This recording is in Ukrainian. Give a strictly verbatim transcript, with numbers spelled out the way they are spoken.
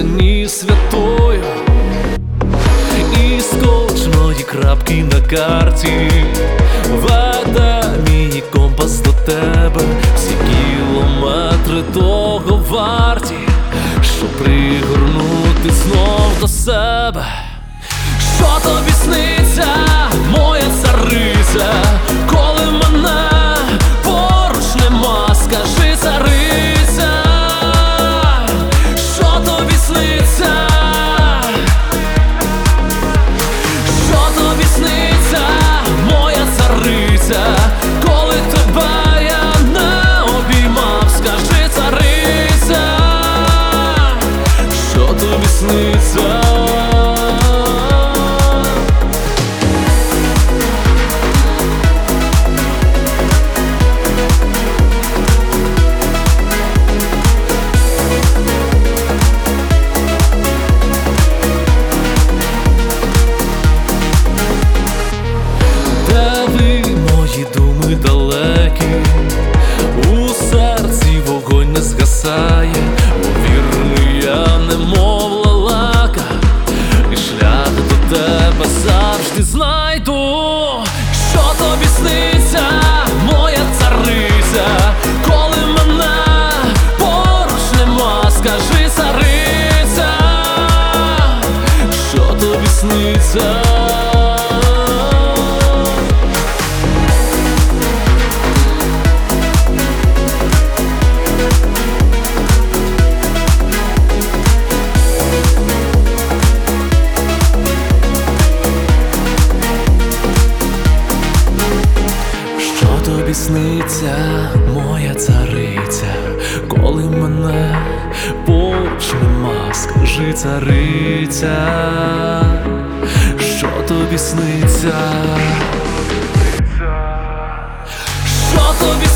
ні святою, і з кожної крапки на карті веде мій компас до тебе. Всі кілометри того варті, щоб пригорнути знов до себе. Що тобі сниться, моя цариця, коли мене поруч нема? Скажи, цариця, що тобі сниться? Що тобі сниться, моя цариця, коли тебе я не обіймав? Скажи, цариця, що тобі сниться? Думи далекі, у серці вогонь не згасає. Повірний я, немов лелека, і шлях до тебе завжди знайду. Що тобі сниться, моя цариця, коли мене поруч нема? Скажи, цариця, що тобі сниться? Тобі сниться, моя цариця, коли мене поруч нема? Скажи, цариця, що тобі сниться? Що тобі